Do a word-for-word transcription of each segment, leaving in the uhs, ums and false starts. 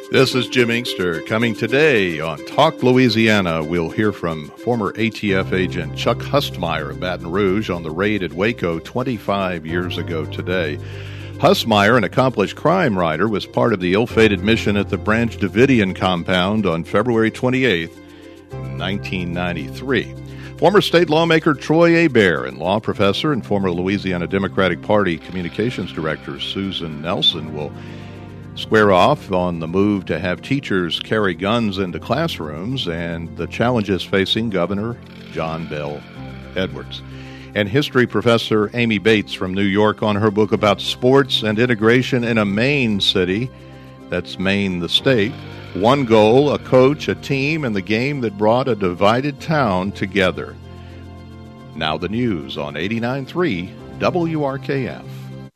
This is Jim Inkster. Coming today on Talk Louisiana, we'll hear from former A T F agent Chuck Hustmeyer of Baton Rouge on the raid at Waco twenty-five years ago today. Hustmeyer, an accomplished crime writer, was part of the ill-fated mission at the Branch Davidian compound on February twenty-eighth, nineteen ninety-three. Former state lawmaker Troy Hebert and law professor and former Louisiana Democratic Party communications director Susan Nelson will square off on the move to have teachers carry guns into classrooms and the challenges facing Governor John Bel Edwards. And history professor Amy Bates from New York on her book about sports and integration in a Maine city, that's Maine the state. One goal, a coach, a team, and the game that brought a divided town together. Now the news on eighty-nine point three W R K F.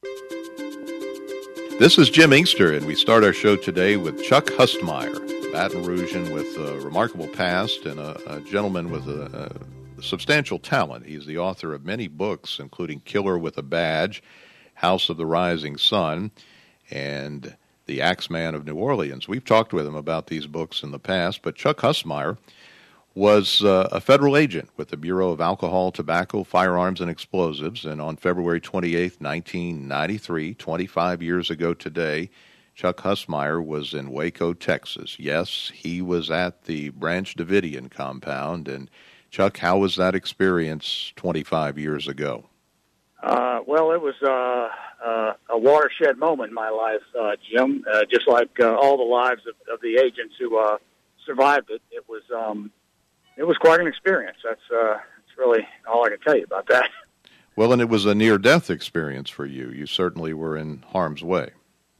This is Jim Inkster, and we start our show today with Chuck Hustmeyer, Baton Rougean with a remarkable past and a, a gentleman with a, a substantial talent. He's the author of many books, including Killer with a Badge, House of the Rising Sun, and The Axeman of New Orleans. We've talked with him about these books in the past, but Chuck Hustmeyer was uh, a federal agent with the Bureau of Alcohol, Tobacco, Firearms, and Explosives, and on February twenty-eighth, nineteen ninety-three, twenty-five years ago today, Chuck Hustmeyer was in Waco, Texas. Yes, he was at the Branch Davidian compound, and Chuck, how was that experience twenty-five years ago? Uh, well, it was uh, uh, a watershed moment in my life, uh, Jim, uh, just like uh, all the lives of, of the agents who uh, survived it. It was... Um, It was quite an experience. That's uh, that's really all I can tell you about that. Well, and it was a near-death experience for you. You certainly were in harm's way.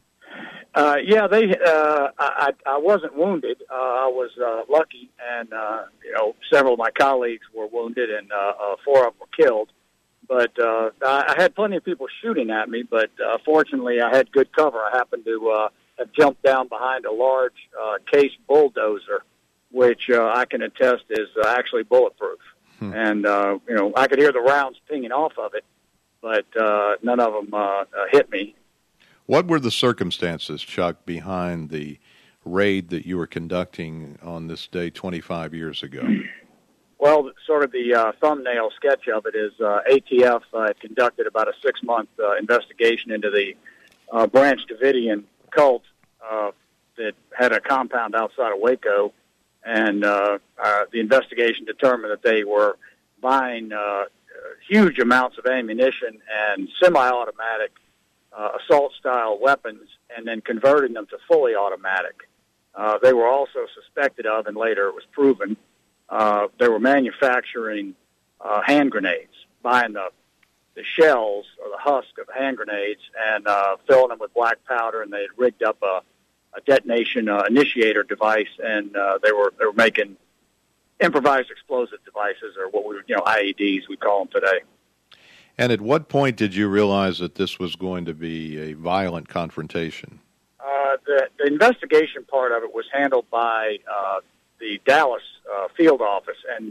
Uh, yeah, they. Uh, I, I wasn't wounded. Uh, I was uh, lucky, and uh, you know, several of my colleagues were wounded, and uh, uh, four of them were killed. But uh, I had plenty of people shooting at me. But uh, fortunately, I had good cover. I happened to uh, have jumped down behind a large uh, case bulldozer, which uh, I can attest is uh, actually bulletproof. Hmm. And, uh, you know, I could hear the rounds pinging off of it, but uh, none of them uh, uh, hit me. What were the circumstances, Chuck, behind the raid that you were conducting on this day twenty-five years ago? Well, sort of the uh, thumbnail sketch of it is uh, A T F uh, conducted about a six-month uh, investigation into the uh, Branch Davidian cult uh, that had a compound outside of Waco. And uh, uh, the investigation determined that they were buying uh, huge amounts of ammunition and semi-automatic uh, assault-style weapons and then converting them to fully automatic. Uh, they were also suspected of, and later it was proven, uh, they were manufacturing uh, hand grenades, buying the, the shells or the husk of hand grenades and uh, filling them with black powder, and they had rigged up a a detonation uh, initiator device, and uh, they were they were making improvised explosive devices, or what we you know I E Ds we call them today. And at what point did you realize that this was going to be a violent confrontation? Uh, the, the investigation part of it was handled by uh, the Dallas uh, field office, and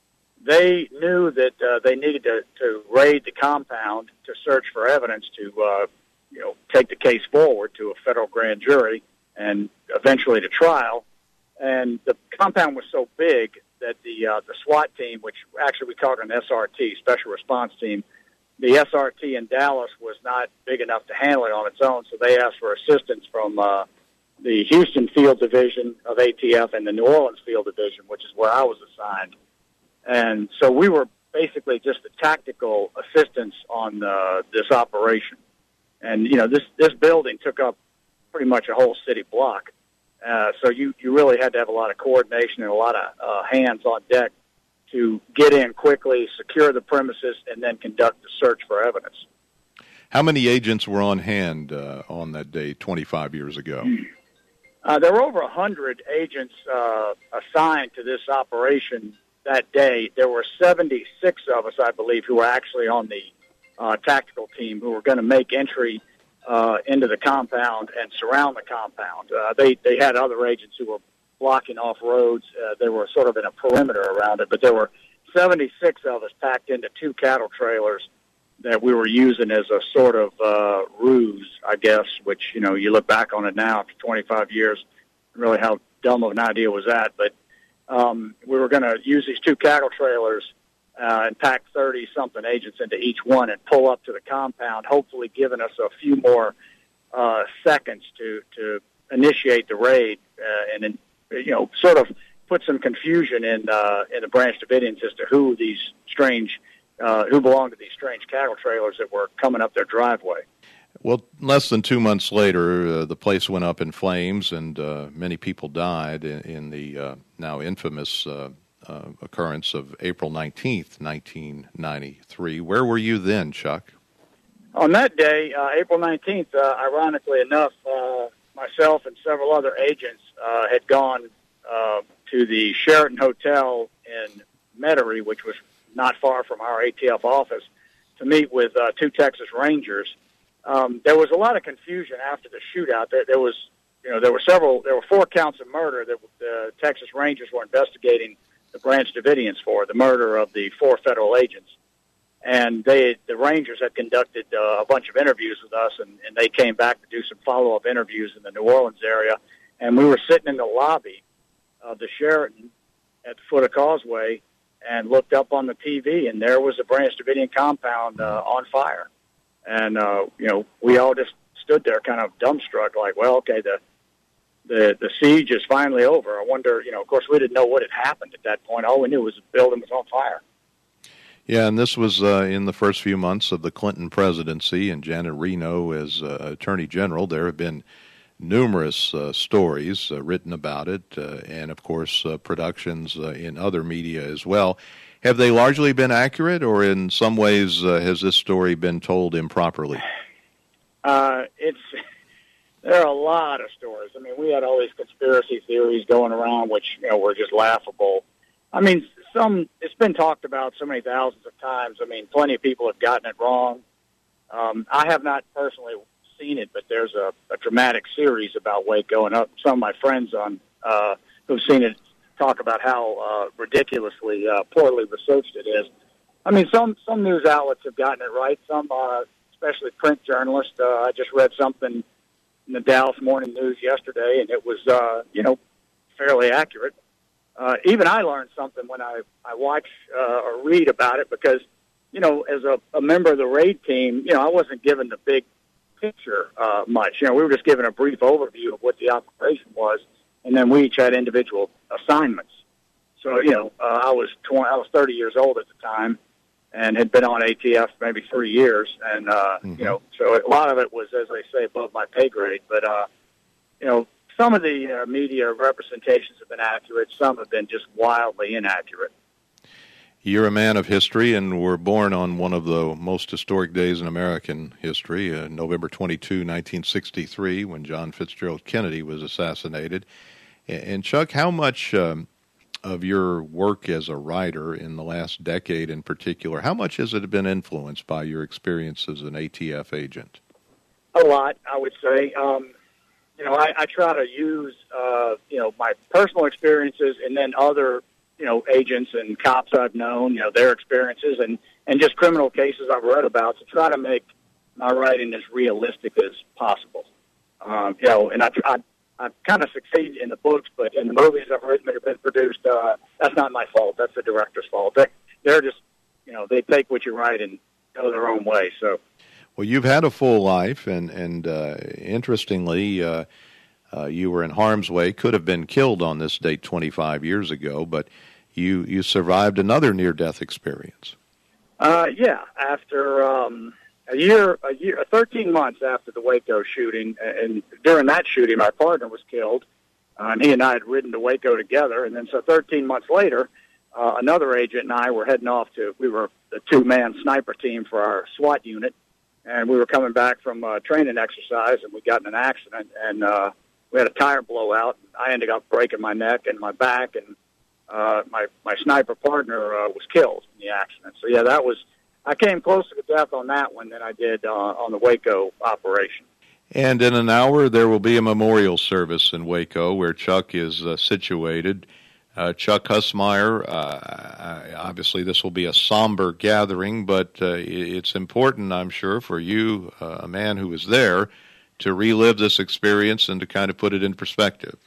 they knew that uh, they needed to, to raid the compound to search for evidence to uh, you know take the case forward to a federal grand jury and eventually to trial. And the compound was so big that the uh, the SWAT team, which actually we called it an S R T, Special Response Team, the S R T in Dallas was not big enough to handle it on its own, so they asked for assistance from uh, the Houston Field Division of A T F and the New Orleans Field Division, which is where I was assigned. And so we were basically just the tactical assistance on uh, this operation. And, you know, this, this building took up pretty much a whole city block. Uh, so you, you really had to have a lot of coordination and a lot of uh, hands on deck to get in quickly, secure the premises, and then conduct the search for evidence. How many agents were on hand uh, on that day twenty-five years ago? Uh, there were over one hundred agents uh, assigned to this operation that day. There were seventy-six of us, I believe, who were actually on the uh, tactical team who were going to make entry uh, into the compound and surround the compound. Uh, they, they had other agents who were blocking off roads. Uh, they were sort of in a perimeter around it, but there were seventy-six of us packed into two cattle trailers that we were using as a sort of uh, ruse, I guess, which, you know, you look back on it now after twenty-five years, really how dumb of an idea was that, but um, we were going to use these two cattle trailers uh, and pack thirty-something agents into each one and pull up to the compound, hopefully giving us a few more uh, seconds to, to initiate the raid uh, and, you know, sort of put some confusion in uh, in the Branch Davidians as to who these strange, uh, who belonged to these strange cattle trailers that were coming up their driveway. Well, less than two months later, uh, the place went up in flames, and uh, many people died in, in the uh, now infamous uh, uh, occurrence of April nineteenth, nineteen ninety-three. Where were you then, Chuck? On that day, uh, April nineteenth, uh, ironically enough, uh, myself and several other agents uh, had gone uh, to the Sheraton Hotel in Metairie, which was not far from our A T F office, to meet with uh, two Texas Rangers. Um, there was a lot of confusion after the shootout. There, there was, you know, there were several, there were four counts of murder that the Texas Rangers were investigating the Branch Davidians for, the murder of the four federal agents. And they, the Rangers had conducted uh, a bunch of interviews with us, and, and they came back to do some follow-up interviews in the New Orleans area. And we were sitting in the lobby of the Sheraton at the foot of Causeway and looked up on the T V, and there was the Branch Davidian compound uh, on fire. And, uh, you know, we all just stood there kind of dumbstruck, like, well, okay, the, the the siege is finally over. I wonder, you know, of course, we didn't know what had happened at that point. All we knew was the building was on fire. Yeah, and this was uh, in the first few months of the Clinton presidency, and Janet Reno as uh, Attorney General. There have been numerous uh, stories uh, written about it, uh, and, of course, uh, productions uh, in other media as well. Have they largely been accurate, or in some ways uh, has this story been told improperly? Uh, it's there are a lot of stories. I mean, we had all these conspiracy theories going around, which, you know, were just laughable. I mean, some it's been talked about so many thousands of times. I mean, plenty of people have gotten it wrong. Um, I have not personally seen it, but there's a, a dramatic series about Waco, and uh, some of my friends on uh, who've seen it talk about how uh, ridiculously uh, poorly researched it is. I mean, some some news outlets have gotten it right. Some, uh, especially print journalists. Uh, I just read something in the Dallas Morning News yesterday, and it was, uh, you know, fairly accurate. Uh, even I learned something when I, I watch uh, or read about it because, you know, as a, a member of the raid team, you know, I wasn't given the big picture uh, much. You know, we were just given a brief overview of what the operation was, and then we each had individual assignments. So, you know, uh, I was twenty, I was thirty years old at the time and had been on A T F maybe three years. And, uh, mm-hmm. you know, so a lot of it was, as they say, above my pay grade. But, uh, you know, some of the uh, media representations have been accurate. Some have been just wildly inaccurate. You're a man of history and were born on one of the most historic days in American history, uh, November twenty-second, nineteen sixty-three, when John Fitzgerald Kennedy was assassinated. And, Chuck, how much um, of your work as a writer in the last decade in particular, how much has it been influenced by your experience as an A T F agent? A lot, I would say. Um, you know, I, I try to use, uh, you know, my personal experiences and then other, you know, agents and cops I've known, you know, their experiences and, and just criminal cases I've read about to try to make my writing as realistic as possible. Um, you know, and I, I, I kind of succeed in the books, but in the movies I've written that have been produced, uh, that's not my fault. That's the director's fault. They, they're just, you know, they take what you write and go their own way. So, well, you've had a full life, and and uh, interestingly, uh, uh, you were in harm's way. Could have been killed on this date twenty-five years ago, but you you survived another near-death experience. Uh, yeah, after. Um, A year, a year, thirteen months after the Waco shooting, and during that shooting, my partner was killed, uh, and he and I had ridden to Waco together. And then, so thirteen months later, uh, another agent and I were heading off to. We were the two-man sniper team for our SWAT unit, and we were coming back from uh, training exercise, and we got in an accident, and uh, we had a tire blowout. I ended up breaking my neck and my back, and uh, my my sniper partner uh, was killed in the accident. So yeah, that was. I came closer to death on that one than I did uh, on the Waco operation. And in an hour, there will be a memorial service in Waco where Chuck is uh, situated. Uh, Chuck Husmeier, uh, obviously this will be a somber gathering, but uh, it's important, I'm sure, for you, uh, a man who was there, to relive this experience and to kind of put it in perspective.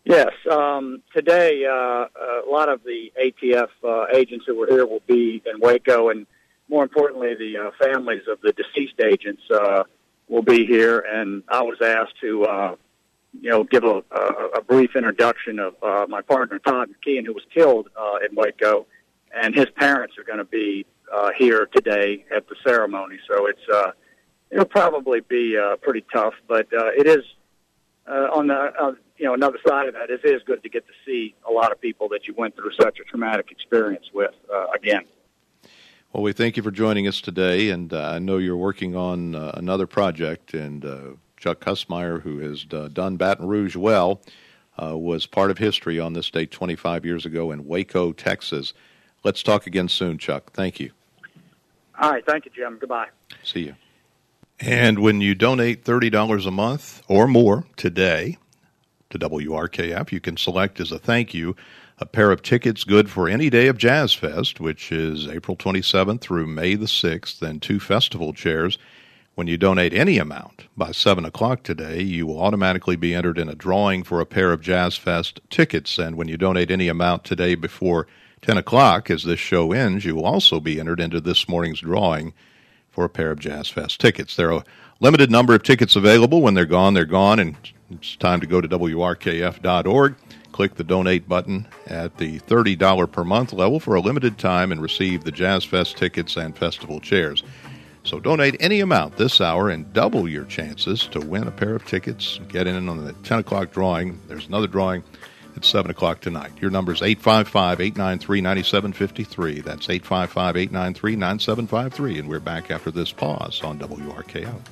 Yes. Um, today, uh, a lot of the A T F uh, agents who were here will be in Waco, and more importantly, the uh, families of the deceased agents uh, will be here. And I was asked to, uh, you know, give a, a, a brief introduction of uh, my partner, Todd McKeon, who was killed uh, in Waco, and his parents are going to be uh, here today at the ceremony. So it's uh, it'll probably be uh, pretty tough, but uh, it is uh, on the uh, you know another side of that. It is good to get to see a lot of people that you went through such a traumatic experience with uh, again. Well, we thank you for joining us today, and uh, I know you're working on uh, another project, and uh, Chuck Hustmeyer, who has uh, done Baton Rouge well, uh, was part of history on this date twenty-five years ago in Waco, Texas. Let's talk again soon, Chuck. Thank you. All right. Thank you, Jim. Goodbye. See you. And when you donate thirty dollars a month or more today to W R K F, you can select as a thank you a pair of tickets good for any day of Jazz Fest, which is April twenty-seventh through May the sixth, and two festival chairs. When you donate any amount by seven o'clock today, you will automatically be entered in a drawing for a pair of Jazz Fest tickets. And when you donate any amount today before ten o'clock, as this show ends, you will also be entered into this morning's drawing for a pair of Jazz Fest tickets. There are a limited number of tickets available. When they're gone, they're gone, and it's time to go to W R K F dot org. Click the donate button at the thirty dollars per month level for a limited time and receive the Jazz Fest tickets and festival chairs. So donate any amount this hour and double your chances to win a pair of tickets. Get in on the ten o'clock drawing. There's another drawing at seven o'clock tonight. Your number is eight five five, eight nine three, nine seven five three. That's eight five five, eight nine three, nine seven five three. And we're back after this pause on W R K O.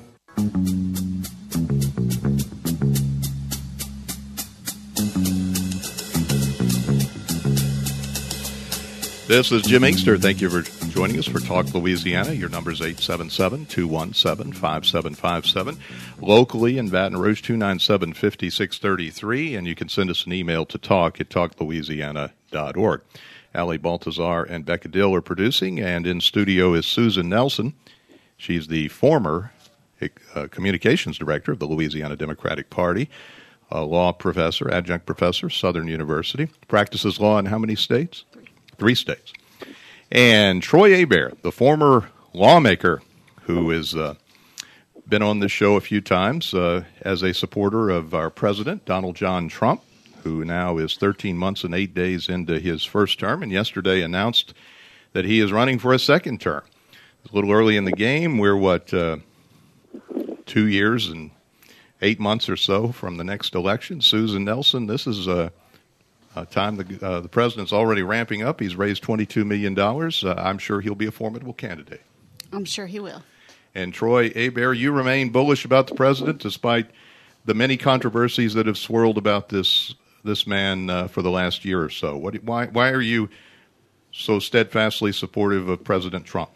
This is Jim Inkster. Thank you for joining us for Talk Louisiana. Your number is eight seven seven, two one seven, five seven five seven. Locally in Baton Rouge, two nine seven, five six three three. And you can send us an email to talk at talk louisiana dot org. Allie Baltazar and Becca Dill are producing, and in studio is Susan Nelson. She's the former uh, communications director of the Louisiana Democratic Party, a law professor, adjunct professor, Southern University. Practices law in how many states? Three. Three states. And Troy Hebert, the former lawmaker who has uh, been on this show a few times uh, as a supporter of our president, Donald John Trump, who now is thirteen months and eight days into his first term, and yesterday announced that he is running for a second term. It's a little early in the game. We're, what, uh, two years and eight months or so from the next election. Susan Nelson, this is a... Uh, time the, uh, the president's already ramping up. He's raised twenty-two million dollars. Uh, I'm sure he'll be a formidable candidate. I'm sure he will. And Troy Hebert, you remain bullish about the president despite the many controversies that have swirled about this this man uh, for the last year or so. What, why, why are you so steadfastly supportive of President Trump?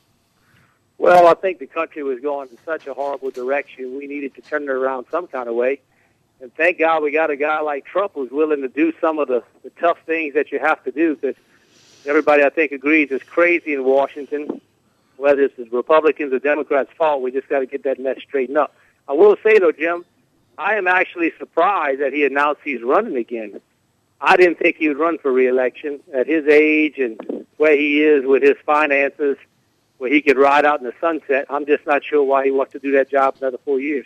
Well, I think the country was going in such a horrible direction. We needed to turn it around some kind of way. And thank God we got a guy like Trump who's willing to do some of the, the tough things that you have to do, because everybody, I think, agrees it's crazy in Washington. Whether it's the Republicans or Democrats' fault, we just got to get that mess straightened up. I will say, though, Jim, I am actually surprised that he announced he's running again. I didn't think he would run for re-election at his age and where he is with his finances, where he could ride out in the sunset. I'm just not sure why he wants to do that job another four years.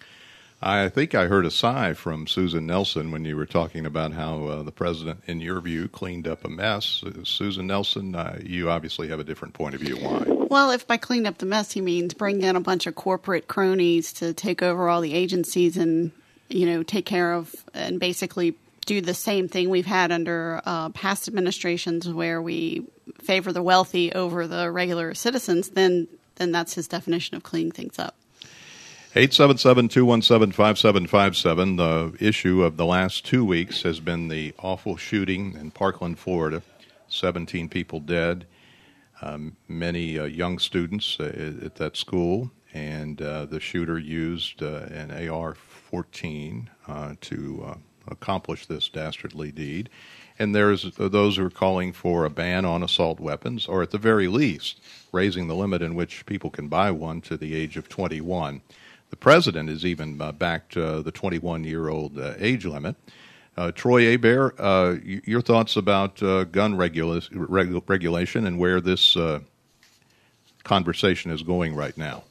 I think I heard a sigh from Susan Nelson when you were talking about how uh, the president, in your view, cleaned up a mess. Uh, Susan Nelson, uh, you obviously have a different point of view. Why? Well, if by clean up the mess he means bring in a bunch of corporate cronies to take over all the agencies and, you know, take care of and basically do the same thing we've had under uh, past administrations where we favor the wealthy over the regular citizens, then then that's his definition of cleaning things up. eight seven seven, two one seven, five seven five seven. The issue of the last two weeks has been the awful shooting in Parkland, Florida. seventeen people dead, um, many uh, young students uh, at that school, and uh, the shooter used uh, an A R fourteen uh, to uh, accomplish this dastardly deed. And there's uh, those who are calling for a ban on assault weapons, or at the very least, raising the limit in which people can buy one to the age of twenty-one. The president has even uh, backed uh, the twenty-one-year-old uh, age limit. Uh, Troy Hebert, uh, y- your thoughts about uh, gun regula- regu- regulation and where this uh, conversation is going right now?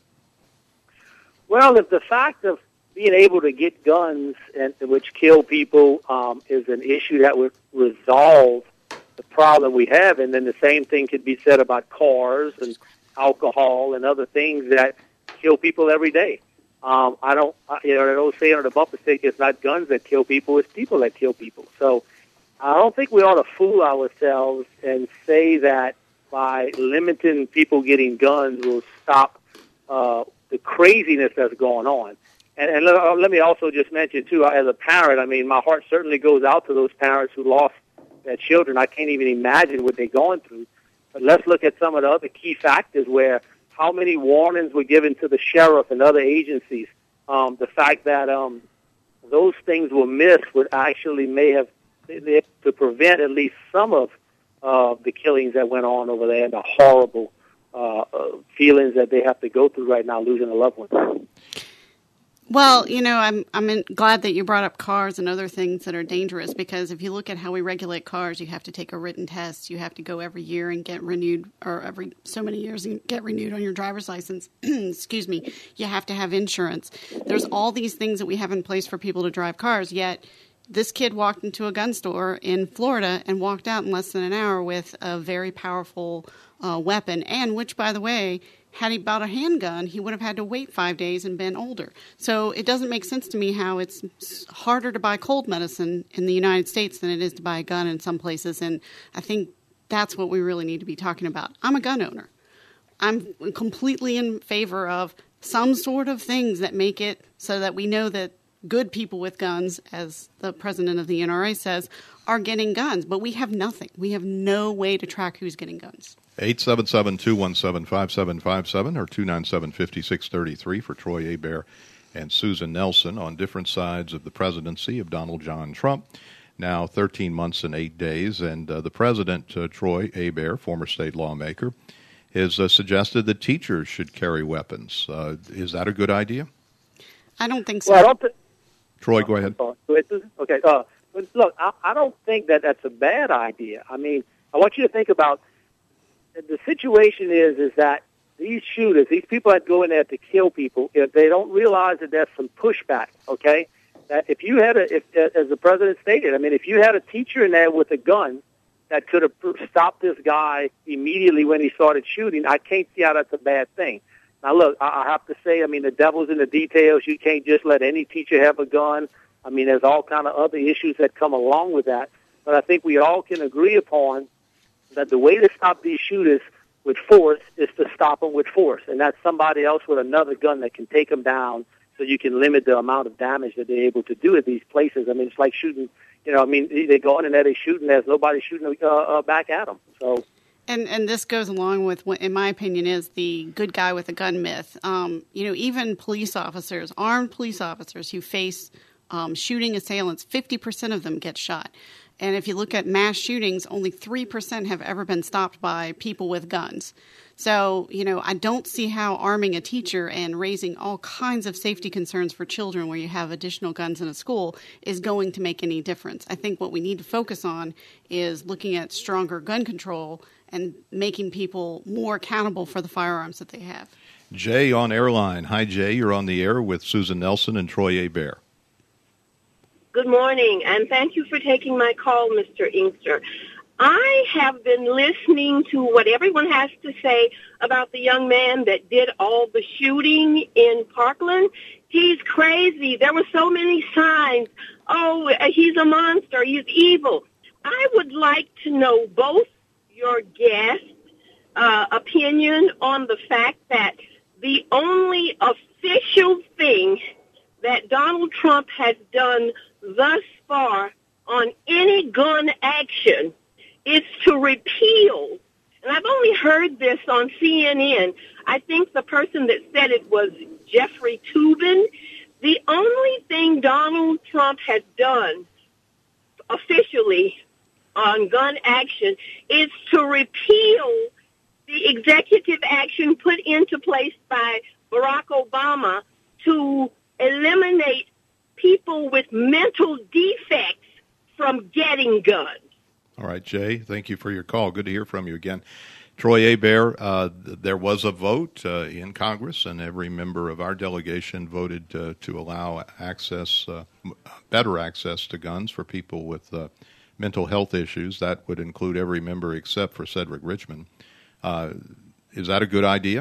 Well, if the fact of being able to get guns and which kill people um, is an issue that would resolve the problem we have, and then the same thing could be said about cars and alcohol and other things that kill people every day. Um, I don't, you know, I don't say under the bumper sticker, it's not guns that kill people, it's people that kill people. So I don't think we ought to fool ourselves and say that by limiting people getting guns will stop uh, the craziness that's going on. And, and let, let me also just mention, too, as a parent, I mean, my heart certainly goes out to those parents who lost their children. I can't even imagine what they're going through. But let's look at some of the other key factors where how many warnings were given to the sheriff and other agencies. Um, the fact that um, those things were missed would actually may have to prevent at least some of uh, the killings that went on over there and the horrible uh, uh, feelings that they have to go through right now, losing a loved one. Well, you know, I'm I'm in, glad that you brought up cars and other things that are dangerous, because if you look at how we regulate cars, you have to take a written test. You have to go every year and get renewed, or every so many years and get renewed on your driver's license. Excuse me. You have to have insurance. There's all these things that we have in place for people to drive cars, yet this kid walked into a gun store in Florida and walked out in less than an hour with a very powerful uh, weapon, and which, by the way, had he bought a handgun, he would have had to wait five days and been older. So it doesn't make sense to me how it's harder to buy cold medicine in the United States than it is to buy a gun in some places. And I think that's what we really need to be talking about. I'm a gun owner. I'm completely in favor of some sort of things that make it so that we know that good people with guns, as the president of the N R A says, are getting guns. But we have nothing. We have no way to track who's getting guns. eight seven seven, two one seven, five seven five seven or two nine seven, five six three three for Troy Hebert and Susan Nelson on different sides of the presidency of Donald John Trump. Now thirteen months and eight days, and uh, the president, uh, Troy Hebert, former state lawmaker, has uh, suggested that teachers should carry weapons. Uh, is that a good idea? I don't think so. Well, I don't th- Troy, go ahead. Okay, uh, look, I, I don't think that that's a bad idea. I mean, I want you to think about the situation is is that these shooters, these people that go in there to kill people, if they don't realize that there's some pushback, okay? That if you had a, if, as the president stated, I mean, if you had a teacher in there with a gun that could have stopped this guy immediately when he started shooting, I can't see how that's a bad thing. Now, look, I have to say, I mean, the devil's in the details. You can't just let any teacher have a gun. I mean, there's all kind of other issues that come along with that. But I think we all can agree upon that the way to stop these shooters with force is to stop them with force. And that's somebody else with another gun that can take them down so you can limit the amount of damage that they're able to do at these places. I mean, it's like shooting, you know, I mean, they go in and there, they shoot, and there's nobody shooting uh, uh, back at them. So. And and this goes along with what, in my opinion, is the good guy with a gun myth. Um, you know, even police officers, armed police officers who face um, shooting assailants, fifty percent of them get shot. And if you look at mass shootings, only three percent have ever been stopped by people with guns. So, you know, I don't see how arming a teacher and raising all kinds of safety concerns for children where you have additional guns in a school is going to make any difference. I think what we need to focus on is looking at stronger gun control and making people more accountable for the firearms that they have. Jay on Airline. Hi, Jay. You're on the air with Susan Nelson and Troy Hebert. Good morning, and thank you for taking my call, Mister Inkster. I have been listening to what everyone has to say about the young man that did all the shooting in Parkland. He's crazy. There were so many signs. Oh, he's a monster. He's evil. I would like to know both your guest uh, opinion on the fact that the only official thing that Donald Trump has done thus far on any gun action is to repeal, and I've only heard this on C N N. I think the person that said it was Jeffrey Toobin. The only thing Donald Trump has done officially on gun action is to repeal the executive action put into place by Barack Obama to eliminate people with mental defects from getting guns. All right, Jay, thank you for your call. Good to hear from you again. Troy Hebert, uh, there was a vote uh, in Congress, and every member of our delegation voted uh, to allow access, uh, better access to guns for people with uh, mental health issues. That would include every member except for Cedric Richmond. Uh, is that a good idea?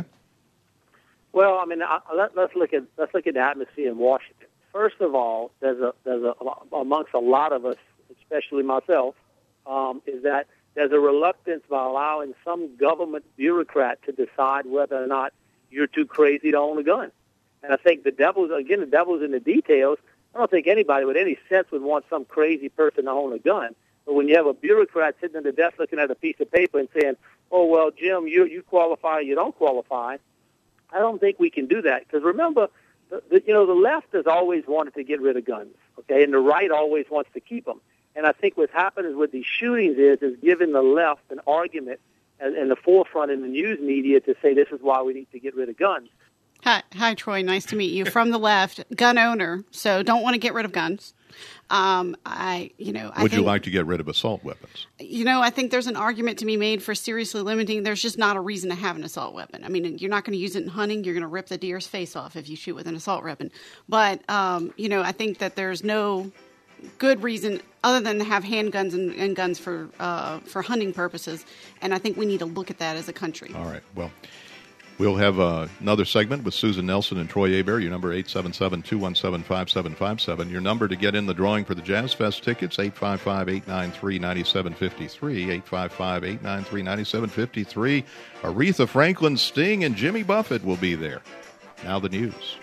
Well, I mean, I, let, let's look at let's look at the atmosphere in Washington. First of all, there's a there's a amongst a lot of us, especially myself, um, is that there's a reluctance by allowing some government bureaucrat to decide whether or not you're too crazy to own a gun. And I think the devil's again the devil's in the details. I don't think anybody with any sense would want some crazy person to own a gun. But when you have a bureaucrat sitting at the desk looking at a piece of paper and saying, "Oh well, Jim, you you qualify, you don't qualify," I don't think we can do that, because remember, the, the, you know, the left has always wanted to get rid of guns, okay, and the right always wants to keep them. And I think what's happened is with these shootings is is giving the left an argument in the forefront in the news media to say this is why we need to get rid of guns. Hi, hi, Troy. Nice to meet you. From the left, gun owner, so don't want to get rid of guns. Um, I, you know, I would think, you like to get rid of assault weapons? You know, I think there's an argument to be made for seriously limiting. There's just not a reason to have an assault weapon. I mean, you're not going to use it in hunting. You're going to rip the deer's face off if you shoot with an assault weapon. But, um, you know, I think that there's no good reason other than to have handguns and, and guns for uh, for hunting purposes. And I think we need to look at that as a country. All right. Well, we'll have uh, another segment with Susan Nelson and Troy Hebert. Your number eight seven seven, two one seven, five seven five seven. Your number to get in the drawing for the Jazz Fest tickets, eight five five, eight nine three, nine seven five three, eight five five, eight nine three, nine seven five three. Aretha Franklin, Sting, and Jimmy Buffett will be there. Now the news.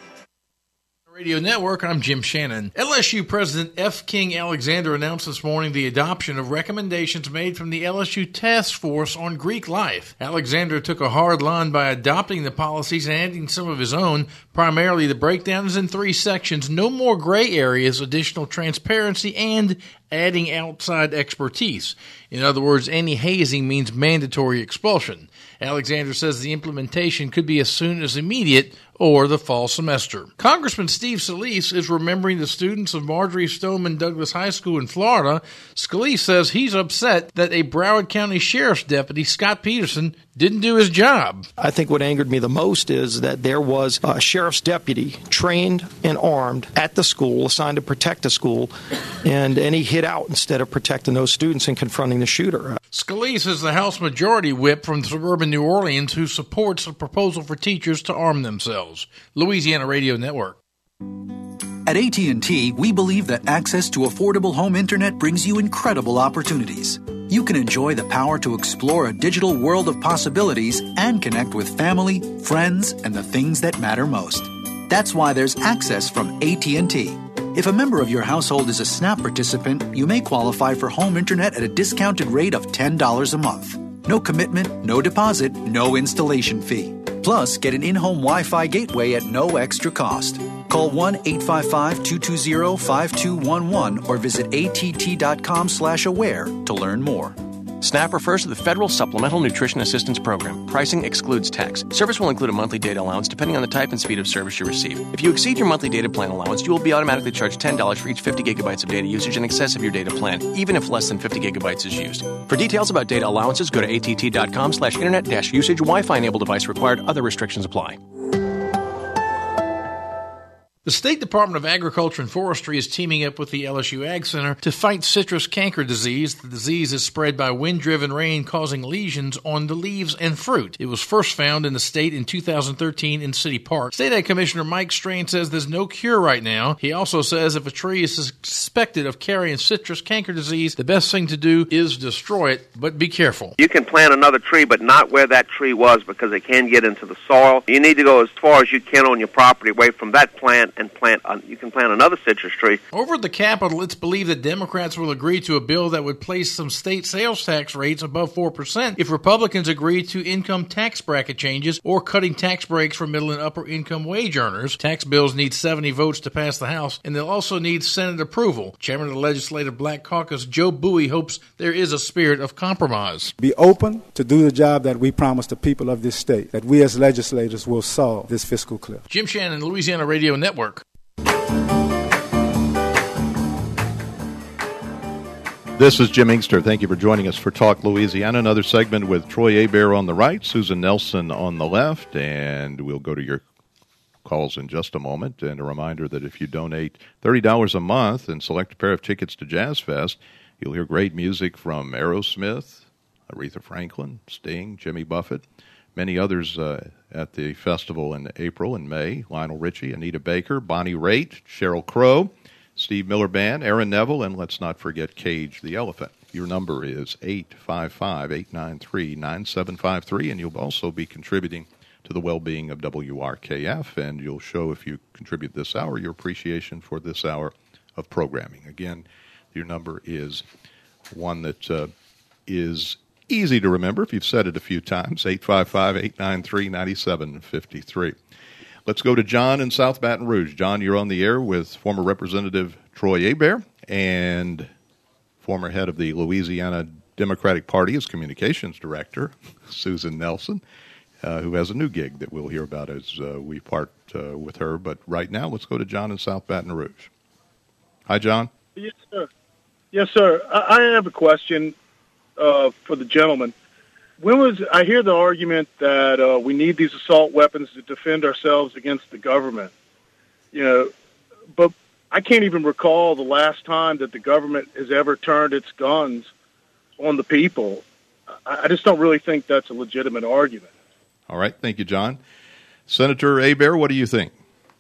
Radio Network, I'm Jim Shannon. L S U President F. King Alexander announced this morning the adoption of recommendations made from the L S U Task Force on Greek Life. Alexander took a hard line by adopting the policies and adding some of his own. Primarily, the breakdown is in three sections: no more gray areas, additional transparency, and adding outside expertise. In other words, any hazing means mandatory expulsion. Alexander says the implementation could be as soon as immediate or the fall semester. Congressman Steve Scalise is remembering the students of Marjorie Stoneman Douglas High School in Florida. Scalise says he's upset that a Broward County Sheriff's Deputy, Scott Peterson, didn't do his job. I think what angered me the most is that there was a sheriff's deputy trained and armed at the school, assigned to protect the school, and, and he hid out instead of protecting those students and confronting the shooter. Scalise is the House Majority Whip from suburban New Orleans who supports a proposal for teachers to arm themselves. Louisiana Radio Network. At A T and T, we believe that access to affordable home internet brings you incredible opportunities. You can enjoy the power to explore a digital world of possibilities and connect with family, friends, and the things that matter most. That's why there's access from A T and T. If a member of your household is a SNAP participant, you may qualify for home internet at a discounted rate of ten dollars a month. No commitment, no deposit, no installation fee. Plus, get an in-home Wi-Fi gateway at no extra cost. Call one eight five five, two two zero, five two one one or visit att.com slash aware to learn more. SNAP refers to the Federal Supplemental Nutrition Assistance Program. Pricing excludes tax. Service will include a monthly data allowance depending on the type and speed of service you receive. If you exceed your monthly data plan allowance, you will be automatically charged ten dollars for each fifty gigabytes of data usage in excess of your data plan, even if less than fifty gigabytes is used. For details about data allowances, go to att.com slash internet dash usage. Wi-Fi enabled device required. Other restrictions apply. The State Department of Agriculture and Forestry is teaming up with the L S U Ag Center to fight citrus canker disease. The disease is spread by wind-driven rain, causing lesions on the leaves and fruit. It was first found in the state in two thousand thirteen in City Park. State Ag Commissioner Mike Strain says there's no cure right now. He also says if a tree is suspected of carrying citrus canker disease, the best thing to do is destroy it, but be careful. You can plant another tree, but not where that tree was, because it can get into the soil. You need to go as far as you can on your property away from that plant, and plant. Uh, you can plant another citrus tree. Over at the Capitol, it's believed that Democrats will agree to a bill that would place some state sales tax rates above four percent if Republicans agree to income tax bracket changes or cutting tax breaks for middle and upper income wage earners. Tax bills need seventy votes to pass the House, and they'll also need Senate approval. Chairman of the Legislative Black Caucus, Joe Bowie, hopes there is a spirit of compromise. Be open to do the job that we promised the people of this state, that we as legislators will solve this fiscal cliff. Jim Shannon, Louisiana Radio Network. This is Jim Inkster. Thank you for joining us for Talk Louisiana. Another segment with Troy Hebert on the right, Susan Nelson on the left, and we'll go to your calls in just a moment. And a reminder that if you donate thirty dollars a month and select a pair of tickets to Jazz Fest, you'll hear great music from Aerosmith, Aretha Franklin, Sting, Jimmy Buffett, many others uh, at the festival in April and May. Lionel Richie, Anita Baker, Bonnie Raitt, Sheryl Crow, Steve Miller Band, Aaron Neville, and let's not forget Cage the Elephant. Your number is eight five five, eight nine three, nine seven five three, and you'll also be contributing to the well-being of W R K F, and you'll show, if you contribute this hour, your appreciation for this hour of programming. Again, your number is one that uh, is easy to remember if you've said it a few times, eight five five, eight nine three, nine seven five three. Let's go to John in South Baton Rouge. John, you're on the air with former Representative Troy Hebert and former head of the Louisiana Democratic Party as Communications Director, Susan Nelson, uh, who has a new gig that we'll hear about as uh, we part uh, with her. But right now, let's go to John in South Baton Rouge. Hi, John. Yes, sir. Yes, sir. I, I have a question uh, for the gentleman. When was I hear the argument that uh, we need these assault weapons to defend ourselves against the government? You know, but I can't even recall the last time that the government has ever turned its guns on the people. I, I just don't really think that's a legitimate argument. All right, thank you, John. Senator Hebert, what do you think?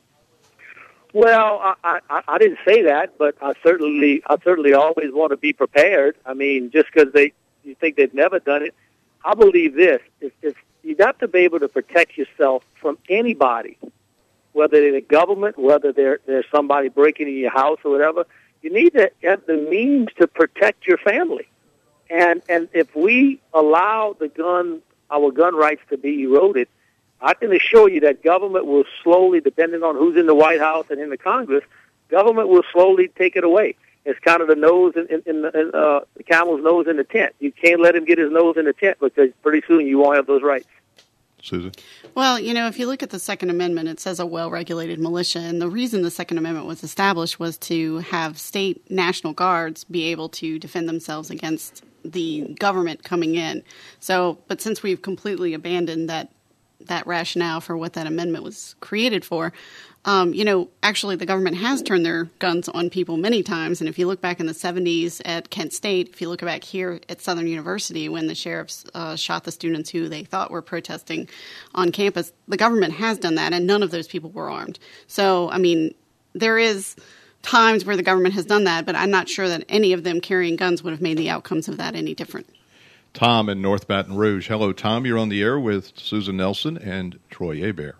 Well, I, I, I didn't say that, but I certainly, I certainly always want to be prepared. I mean, just because they you think they've never done it. I believe this, if, if you got to be able to protect yourself from anybody, whether they're the government, whether they're, there's somebody breaking in your house or whatever, you need to have the means to protect your family. And and if we allow the gun, our gun rights to be eroded, I can assure you that government will slowly, depending on who's in the White House and in the Congress, government will slowly take it away. It's kind of the nose in, in, in, the, in uh, the camel's nose in the tent. You can't let him get his nose in the tent because pretty soon you won't have those rights. Susan? Well, you know, if you look at the Second Amendment, it says a well-regulated militia. And the reason the Second Amendment was established was to have state National Guards be able to defend themselves against the government coming in. So, but since we've completely abandoned that that rationale for what that amendment was created for, Um, you know, actually the government has turned their guns on people many times. And if you look back in the seventies at Kent State, if you look back here at Southern University when the sheriffs uh, shot the students who they thought were protesting on campus, the government has done that, and none of those people were armed. So, I mean, there is times where the government has done that, but I'm not sure that any of them carrying guns would have made the outcomes of that any different. Tom in North Baton Rouge. Hello, Tom. You're on the air with Susan Nelson and Troy Hebert.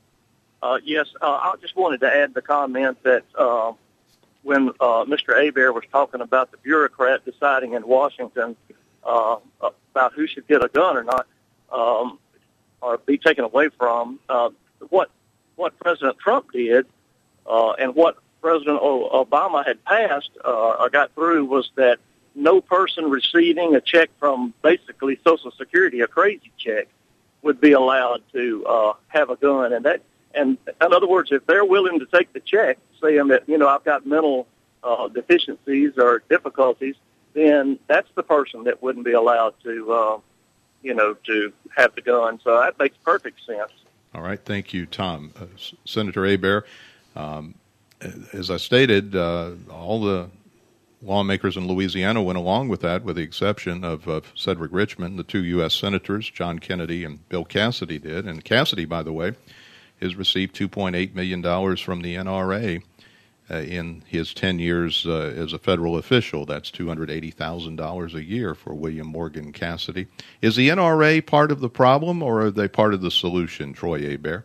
Uh, yes, uh, I just wanted to add the comment that uh, when uh, Mister Hebert was talking about the bureaucrat deciding in Washington uh, about who should get a gun or not, um, or be taken away from, uh, what what President Trump did uh, and what President Obama had passed uh, or got through was that no person receiving a check from basically Social Security, a crazy check, would be allowed to uh, have a gun. And that And in other words, if they're willing to take the check, saying that, you know, I've got mental uh, deficiencies or difficulties, then that's the person that wouldn't be allowed to, uh, you know, to have the gun. So that makes perfect sense. All right. Thank you, Tom. Uh, Senator Hebert, um, as I stated, uh, all the lawmakers in Louisiana went along with that, with the exception of uh, Cedric Richmond. The two U S senators, John Kennedy and Bill Cassidy, did. And Cassidy, by the way, has received two point eight million dollars from the N R A uh, in his ten years uh, as a federal official. That's two hundred eighty thousand dollars a year for William Morgan Cassidy. Is the N R A part of the problem, or are they part of the solution, Troy Hebert?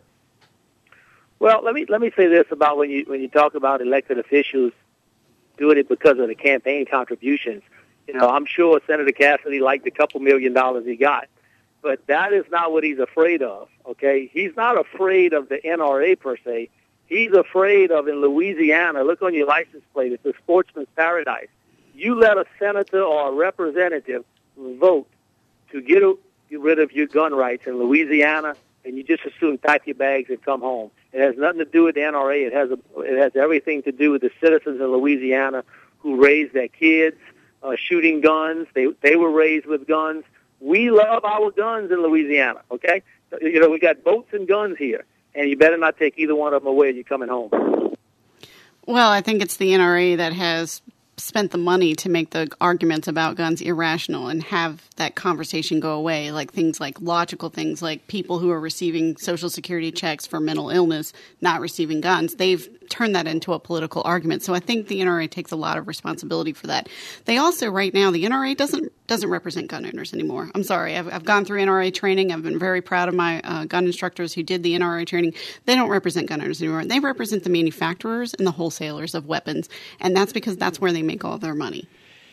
Well, let me let me say this about when you when you talk about elected officials doing it because of the campaign contributions. You know, I'm sure Senator Cassidy liked a couple million dollars he got, but that is not what he's afraid of. Okay, he's not afraid of the N R A per se. He's afraid of, in Louisiana, look on your license plate, it's a sportsman's paradise. You let a senator or a representative vote to get, a, get rid of your gun rights in Louisiana, and you just assume pack your bags and come home. It has nothing to do with the N R A. It has a, it has everything to do with the citizens in Louisiana who raise their kids, uh, shooting guns. They they were raised with guns. We love our guns in Louisiana, okay? You know, we got boats and guns here, and you better not take either one of them away when you're coming home. Well, I think it's the N R A that has spent the money to make the arguments about guns irrational and have that conversation go away, like things like logical things like people who are receiving Social Security checks for mental illness not receiving guns. They've turned that into a political argument. So I think the N R A takes a lot of responsibility for that. They also, right now, the N R A doesn't doesn't represent gun owners anymore. I'm sorry. I've, I've gone through N R A training. I've been very proud of my uh, gun instructors who did the N R A training. They don't represent gun owners anymore. They represent the manufacturers and the wholesalers of weapons, and that's because that's where they make all their money.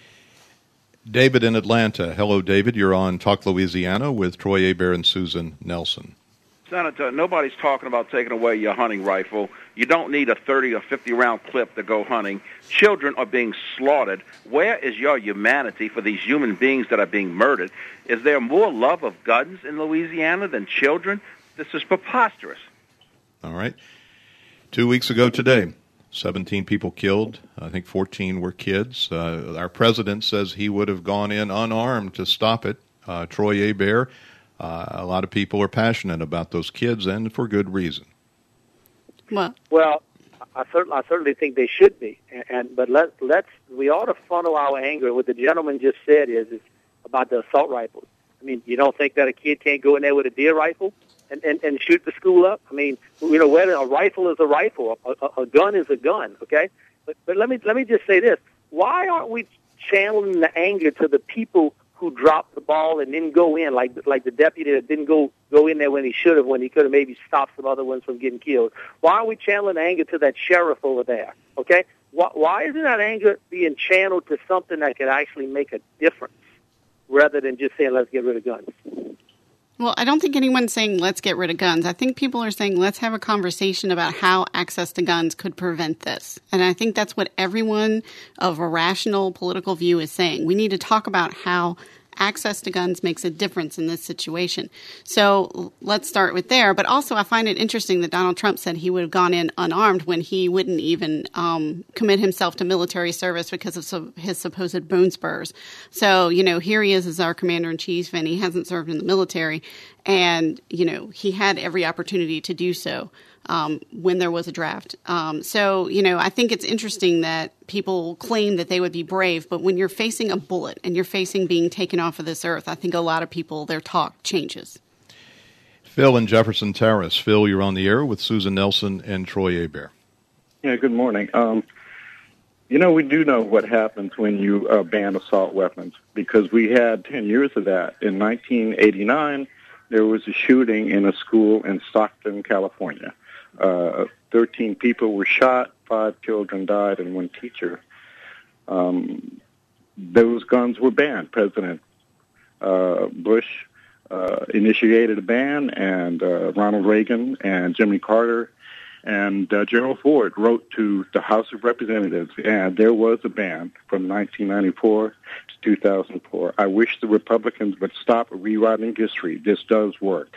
David in Atlanta. Hello, David. You're on Talk Louisiana with Troy Hebert and Susan Nelson. Senator, nobody's talking about taking away your hunting rifle. You don't need a thirty or fifty round clip to go hunting. Children are being slaughtered. Where is your humanity for these human beings that are being murdered? Is there more love of guns in Louisiana than children? This is preposterous. All right. Two weeks ago today, seventeen people killed. I think fourteen were kids. Uh, our president says he would have gone in unarmed to stop it. Uh, Troy Hebert. Uh, a lot of people are passionate about those kids, and for good reason. Well, well, I certainly, I certainly think they should be. And, and but let let's we ought to funnel our anger. What the gentleman just said is, is about the assault rifles. I mean, you don't think that a kid can't go in there with a deer rifle and, and, and shoot the school up? I mean, you know, whether a rifle is a rifle, a, a, a gun is a gun. Okay, but but let me let me just say this: why aren't we channeling the anger to the people who dropped the ball and didn't go in, like like the deputy that didn't go go in there when he should have, when he could have maybe stopped some other ones from getting killed? Why are we channeling anger to that sheriff over there? Okay, why, why isn't that anger being channeled to something that could actually make a difference, rather than just saying let's get rid of guns? Well, I don't think anyone's saying let's get rid of guns. I think people are saying let's have a conversation about how access to guns could prevent this. And I think that's what everyone of a rational political view is saying. We need to talk about how access to guns makes a difference in this situation. So let's start with there. But also, I find it interesting that Donald Trump said he would have gone in unarmed when he wouldn't even um, commit himself to military service because of so, his supposed bone spurs. So, you know, here he is as our commander-in-chief, and he hasn't served in the military. And, you know, he had every opportunity to do so um, when there was a draft. Um, so, you know, I think it's interesting that people claim that they would be brave, but when you're facing a bullet and you're facing being taken off of this earth, I think a lot of people, their talk changes. Phil in Jefferson Terrace. Phil, you're on the air with Susan Nelson and Troy Hebert. Yeah, good morning. Um, you know, we do know what happens when you uh, ban assault weapons, because we had ten years of that. In nineteen eighty-nine, there was a shooting in a school in Stockton, California. Uh, thirteen people were shot, five children died, and one teacher. Um, those guns were banned. President uh, Bush uh, initiated a ban, and uh, Ronald Reagan and Jimmy Carter and uh, Gerald Ford wrote to the House of Representatives, and there was a ban from nineteen ninety-four to two thousand four. I wish the Republicans would stop rewriting history. This does work.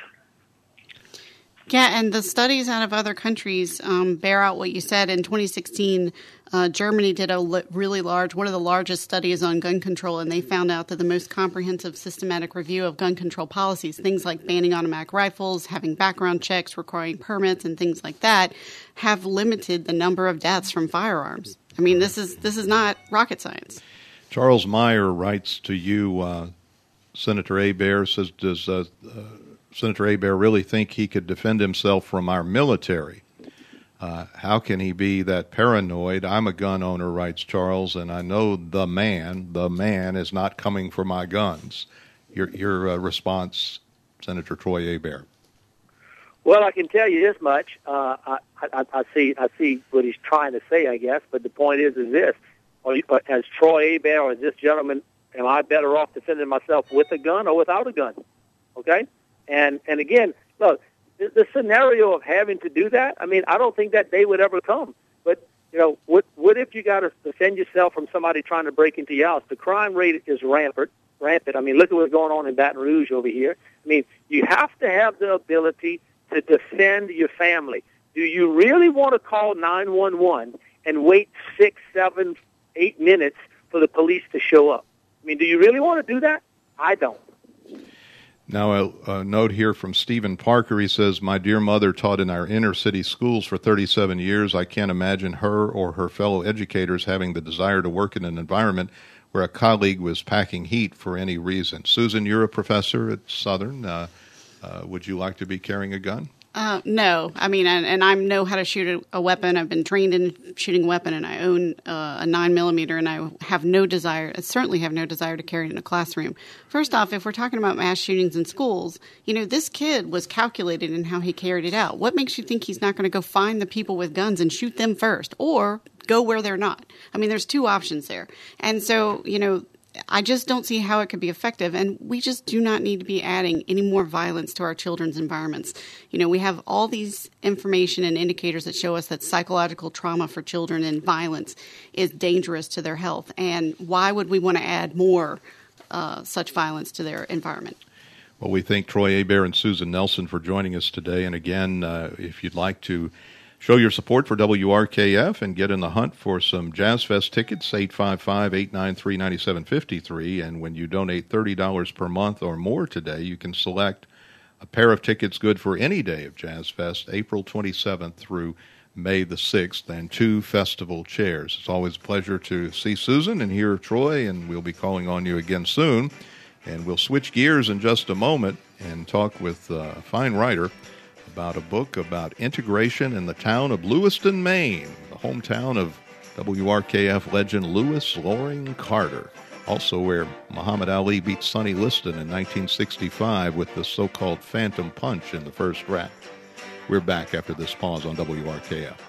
Yeah, and the studies out of other countries um, bear out what you said. In twenty sixteen, uh, Germany did a li- really large, one of the largest studies on gun control, and they found out that the most comprehensive systematic review of gun control policies, things like banning automatic rifles, having background checks, requiring permits, and things like that, have limited the number of deaths from firearms. I mean, this is this is not rocket science. Charles Meyer writes to you, uh, Senator Hebert, says, does uh, uh, Senator Hebert really think he could defend himself from our military? Uh, how can he be that paranoid? I'm a gun owner, writes Charles, and I know the man, the man is not coming for my guns. Your, your uh, response, Senator Troy Hebert. Well, I can tell you this much. Uh, I, I, I see I see what he's trying to say, I guess, but the point is is this. Are you, as Troy Hebert or as this gentleman, am I better off defending myself with a gun or without a gun? Okay? And and again, look, the, the scenario of having to do that, I mean, I don't think that day would ever come. But, you know, what what if you got to defend yourself from somebody trying to break into your house? The crime rate is rampant. Rampant. I mean, look at what's going on in Baton Rouge over here. I mean, you have to have the ability to defend your family. Do you really want to call nine one one and wait six, seven, eight minutes for the police to show up? I mean, do you really want to do that? I don't. Now, a, a note here from Stephen Parker. He says, my dear mother taught in our inner city schools for thirty-seven years. I can't imagine her or her fellow educators having the desire to work in an environment where a colleague was packing heat for any reason. Susan, you're a professor at Southern. Uh, uh, would you like to be carrying a gun? Uh, no, I mean, and, and I know how to shoot a, a weapon. I've been trained in shooting a weapon, and I own uh, a nine millimeter, and I have no desire, I certainly have no desire to carry it in a classroom. First off, if we're talking about mass shootings in schools, you know, this kid was calculated in how he carried it out. What makes you think he's not going to go find the people with guns and shoot them first, or go where they're not? I mean, there's two options there. And so, you know, I just don't see how it could be effective, and we just do not need to be adding any more violence to our children's environments. You know, we have all these information and indicators that show us that psychological trauma for children and violence is dangerous to their health, and why would we want to add more uh, such violence to their environment? Well, we thank Troy Hebert and Susan Nelson for joining us today, and again, uh, if you'd like to show your support for W R K F and get in the hunt for some Jazz Fest tickets, eight five five, eight nine three, nine seven five three. And when you donate thirty dollars per month or more today, you can select a pair of tickets good for any day of Jazz Fest, April twenty-seventh through May the sixth, and two festival chairs. It's always a pleasure to see Susan and hear Troy, and we'll be calling on you again soon. And we'll switch gears in just a moment and talk with a fine writer about a book about integration in the town of Lewiston, Maine, the hometown of W R K F legend Lewis Loring Carter, also where Muhammad Ali beat Sonny Liston in nineteen sixty-five with the so-called Phantom Punch in the first round. We're back after this pause on W R K F.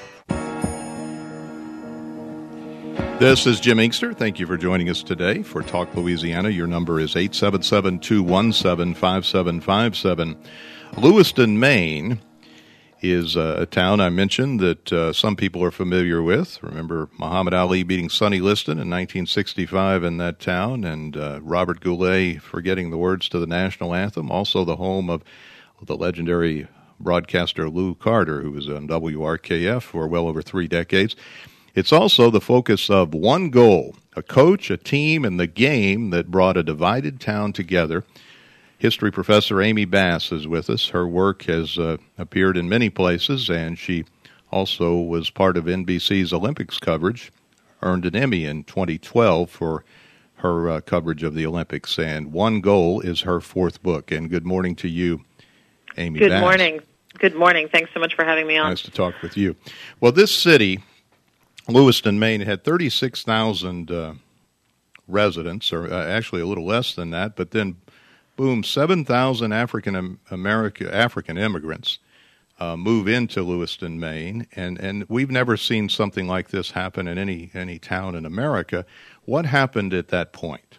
This is Jim Inkster. Thank you for joining us today for Talk Louisiana. Your number is eight seven seven, two one seven, five seven five seven. Lewiston, Maine is uh, a town I mentioned that uh, some people are familiar with. Remember Muhammad Ali beating Sonny Liston in nineteen sixty-five in that town, and uh, Robert Goulet forgetting the words to the national anthem. Also the home of the legendary broadcaster Lou Carter, who was on W R K F for well over three decades. It's also the focus of one goal, a coach, a team, and the game that brought a divided town together. History professor Amy Bass is with us. Her work has uh, appeared in many places, and she also was part of N B C's Olympics coverage, earned an Emmy in twenty twelve for her uh, coverage of the Olympics, and One Goal is her fourth book. And good morning to you, Amy Good Bass. Good morning. Good morning. Thanks so much for having me on. Nice to talk with you. Well, this city, Lewiston, Maine, had thirty-six thousand uh, residents, or uh, actually a little less than that, but then boom, seven thousand African American African immigrants uh, move into Lewiston, Maine, and, and we've never seen something like this happen in any any town in America. What happened at that point?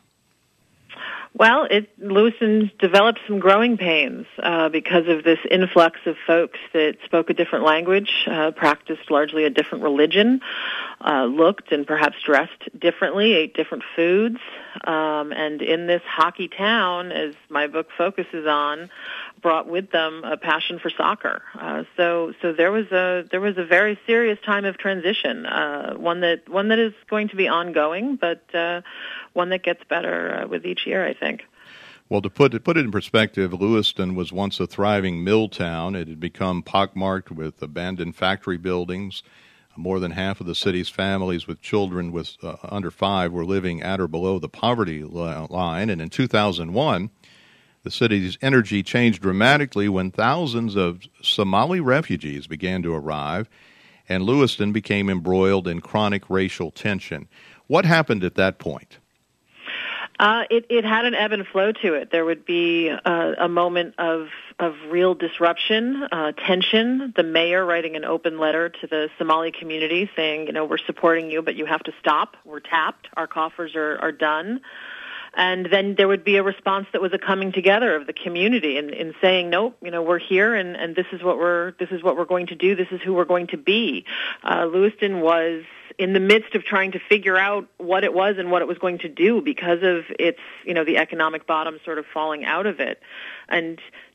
Well, it, Lewiston developed some growing pains uh, because of this influx of folks that spoke a different language, uh, practiced largely a different religion, uh, looked and perhaps dressed differently, ate different foods. Um, and in this hockey town, as my book focuses on, brought with them a passion for soccer. Uh, so, so there was a there was a very serious time of transition, uh, one that one that is going to be ongoing, but uh, one that gets better uh, with each year, I think. Well, to put it, put it in perspective, Lewiston was once a thriving mill town. It had become pockmarked with abandoned factory buildings. More than half of the city's families with children with uh, under five were living at or below the poverty line. And in two thousand one, the city's energy changed dramatically when thousands of Somali refugees began to arrive, and Lewiston became embroiled in chronic racial tension. What happened at that point? Uh, it, it had an ebb and flow to it. There would be uh, a moment of of real disruption, uh, tension. The mayor writing an open letter to the Somali community saying, you know, we're supporting you, but you have to stop. We're tapped. Our coffers are, are done. And then there would be a response that was a coming together of the community in, in saying, nope, you know, we're here, and, and this is what we're this is what we're going to do. This is who we're going to be. Uh, Lewiston was in the midst of trying to figure out what it was and what it was going to do because of its, you know, the economic bottom sort of falling out of it. And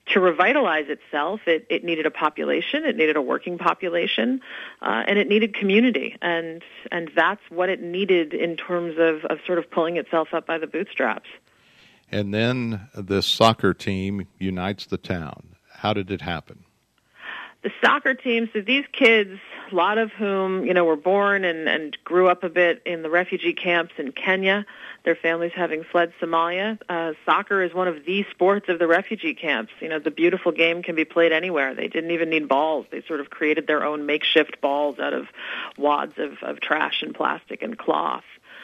to revitalize itself, it, it needed a population, it needed a working population, uh, and it needed community. And and that's what it needed in terms of, of sort of pulling itself up by the bootstraps. And then this soccer team unites the town. How did it happen? The soccer team, so these kids, a lot of whom, you know, were born and, and grew up a bit in the refugee camps in Kenya, their families having fled Somalia. Uh, soccer is one of the sports of the refugee camps. You know, the beautiful game can be played anywhere. They didn't even need balls. They sort of created their own makeshift balls out of wads of, of trash and plastic and cloth.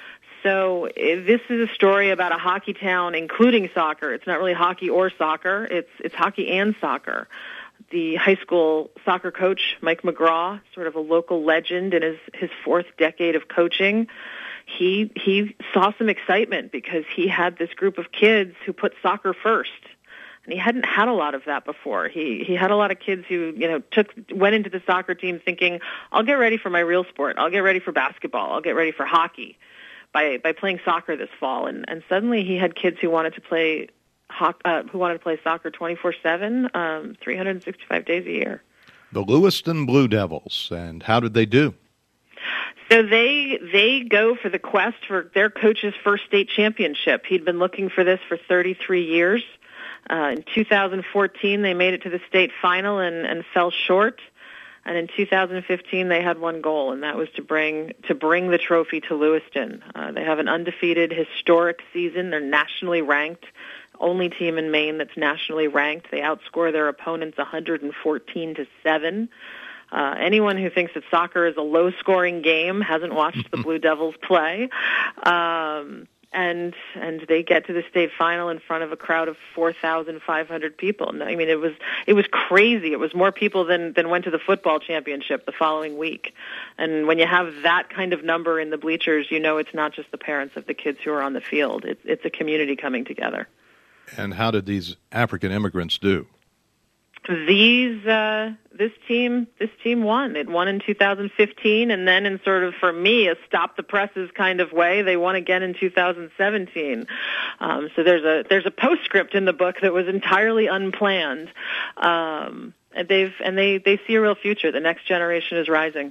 So this is a story about a hockey town, including soccer. It's not really hockey or soccer. It's it's hockey and soccer. The high school soccer coach, Mike McGraw, sort of a local legend in his, his fourth decade of coaching, he he saw some excitement because he had this group of kids who put soccer first. And he hadn't had a lot of that before. He he had a lot of kids who, you know, took went into the soccer team thinking, I'll get ready for my real sport. I'll get ready for basketball. I'll get ready for hockey by by playing soccer this fall. And, and suddenly he had kids who wanted to play Uh, who wanted to play soccer twenty-four seven, um, three hundred sixty-five days a year. The Lewiston Blue Devils, and how did they do? So they they go for the quest for their coach's first state championship. He'd been looking for this for thirty-three years. Uh, in two thousand fourteen, they made it to the state final and, and fell short. And in two thousand fifteen, they had one goal, and that was to bring to bring the trophy to Lewiston. Uh, they have an undefeated, historic season. They're nationally ranked. Only team in Maine that's nationally ranked. They outscore their opponents one hundred fourteen to seven. Uh, anyone who thinks that soccer is a low-scoring game hasn't watched the Blue Devils play. Um, and and they get to the state final in front of a crowd of four thousand five hundred people. I mean, it was it was crazy. It was more people than, than went to the football championship the following week. And when you have that kind of number in the bleachers, you know it's not just the parents of the kids who are on the field. It's, it's a community coming together. And how did these African immigrants do? These uh, this team this team won. It won in two thousand fifteen, and then in sort of, for me, a stop the presses kind of way, they won again in two thousand seventeen. Um, so there's a there's a postscript in the book that was entirely unplanned. Um, and they've and they, they see a real future. The next generation is rising.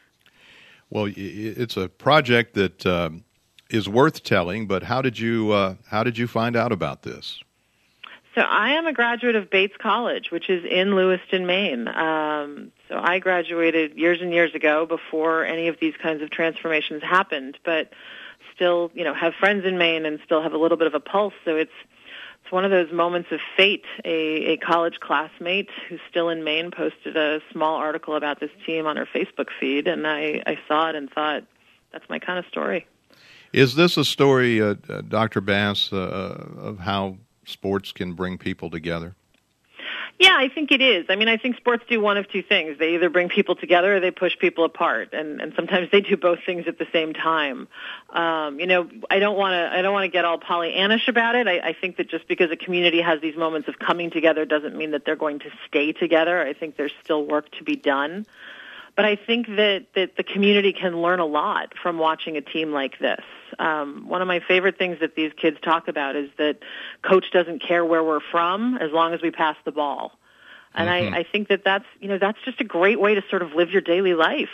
Well, it's a project that um, is worth telling. But how did you uh, how did you find out about this? So I am a graduate of Bates College, which is in Lewiston, Maine. Um, so I graduated years and years ago before any of these kinds of transformations happened, but still, you know, have friends in Maine and still have a little bit of a pulse. So it's it's one of those moments of fate. A, a college classmate who's still in Maine posted a small article about this team on her Facebook feed, and I, I saw it and thought, that's my kind of story. Is this a story, uh, uh, Doctor Bass, uh, of how sports can bring people together? Yeah, I think it is. I mean, I think sports do one of two things. They either bring people together or they push people apart, and, and sometimes they do both things at the same time. Um, you know, I don't want to I don't want to get all Pollyannish about it. I, I think that just because a community has these moments of coming together doesn't mean that they're going to stay together. I think there's still work to be done. But I think that, that the community can learn a lot from watching a team like this. Um, one of my favorite things that these kids talk about is that coach doesn't care where we're from as long as we pass the ball. And mm-hmm. I, I think that that's, you know, that's just a great way to sort of live your daily life.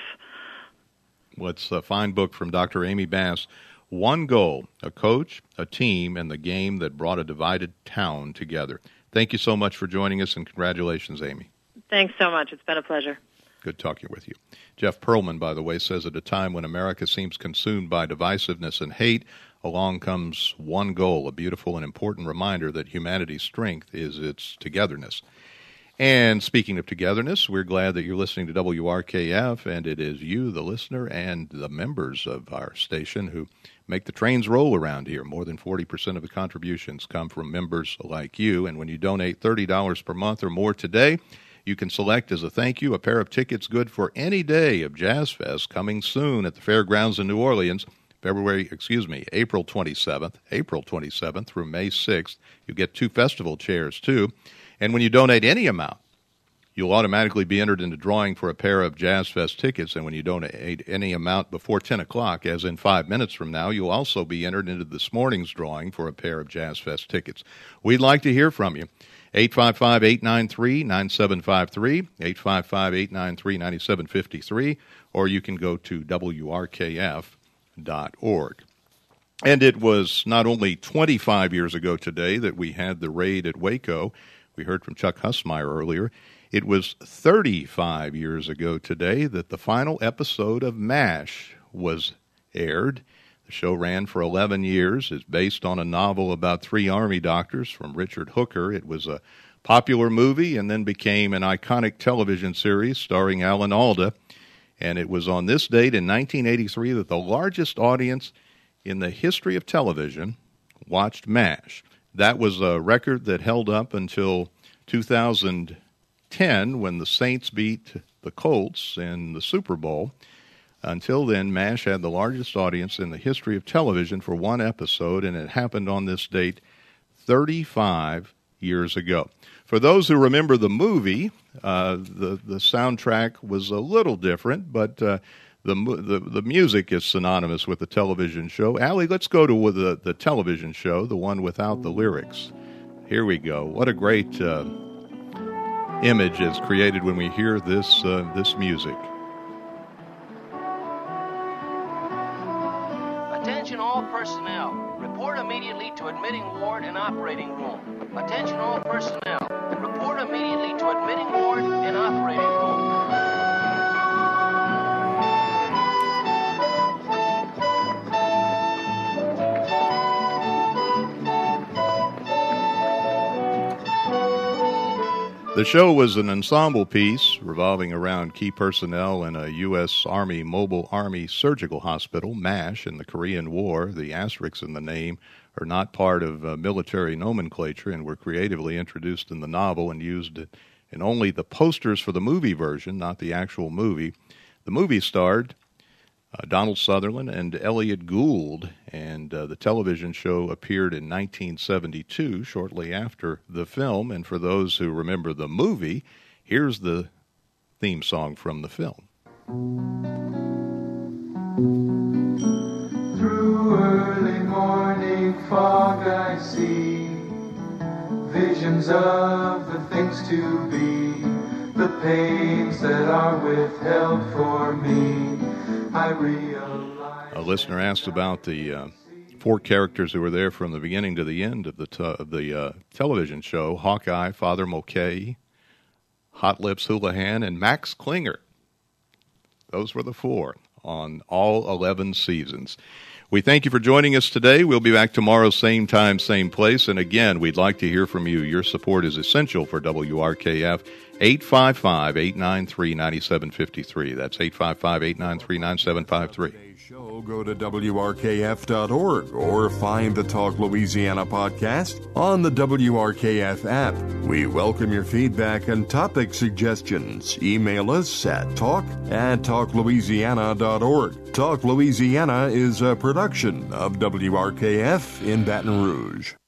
Well, it's a fine book from Doctor Amy Bass. One goal, a coach, a team, and the game that brought a divided town together. Thank you so much for joining us, and congratulations, Amy. Thanks so much. It's been a pleasure. Good talking with you. Jeff Pearlman, by the way, says at a time when America seems consumed by divisiveness and hate, along comes one goal, a beautiful and important reminder that humanity's strength is its togetherness. And speaking of togetherness, we're glad that you're listening to W R K F, and it is you, the listener, and the members of our station who make the trains roll around here. More than forty percent of the contributions come from members like you, and when you donate thirty dollars per month or more today, you can select as a thank you a pair of tickets good for any day of Jazz Fest coming soon at the Fairgrounds in New Orleans, February, excuse me, April twenty-seventh, April twenty-seventh through May sixth. You get two festival chairs, too. And when you donate any amount, you'll automatically be entered into drawing for a pair of Jazz Fest tickets. And when you donate any amount before ten o'clock, as in five minutes from now, you'll also be entered into this morning's drawing for a pair of Jazz Fest tickets. We'd like to hear from you. eight five five, eight nine three, nine seven five three, eight five five, eight nine three, nine seven five three, or you can go to W R K F dot org. And it was not only twenty-five years ago today that we had the raid at Waco. We heard from Chuck Husmeyer earlier. It was thirty-five years ago today that the final episode of MASH was aired. The show ran for eleven years. It's based on a novel about three Army doctors from Richard Hooker. It was a popular movie and then became an iconic television series starring Alan Alda. And it was on this date in nineteen eighty-three that the largest audience in the history of television watched MASH. That was a record that held up until two thousand ten when the Saints beat the Colts in the Super Bowl. Until then, MASH had the largest audience in the history of television for one episode, and it happened on this date thirty-five years ago. For those who remember the movie, uh, the, the soundtrack was a little different, but uh, the, the the music is synonymous with the television show. Allie, let's go to the, the television show, the one without the lyrics. Here we go. What a great uh, image is created when we hear this uh, this music. Attention all personnel. Report immediately to admitting ward and operating room. Attention all personnel. Report immediately to admitting ward and operating room. The show was an ensemble piece revolving around key personnel in a U S. Army Mobile Army Surgical Hospital, MASH, in the Korean War. The asterisks in the name are not part of uh, military nomenclature and were creatively introduced in the novel and used in only the posters for the movie version, not the actual movie. The movie starred uh, Donald Sutherland and Elliot Gould, and uh, the television show appeared in nineteen seventy-two, shortly after the film. And for those who remember the movie, here's the theme song from the film. Through early morning fog I see visions of the things to be, the pains that are withheld for me. I realize. A listener asked about the uh, four characters who were there from the beginning to the end of the t- of the uh, television show: Hawkeye, Father Mulcahy, Hot Lips Houlihan, and Max Klinger. Those were the four on all eleven seasons. We thank you for joining us today. We'll be back tomorrow, same time, same place. And again, we'd like to hear from you. Your support is essential for W R K F. eight five five, eight nine three, nine seven five three. That's eight five five, eight nine three, nine seven five three. Show, go to W R K F dot org or find the Talk Louisiana podcast on the W R K F app. We welcome your feedback and topic suggestions. Email us at talk at talk louisiana dot org. Talk Louisiana is a production of W R K F in Baton Rouge.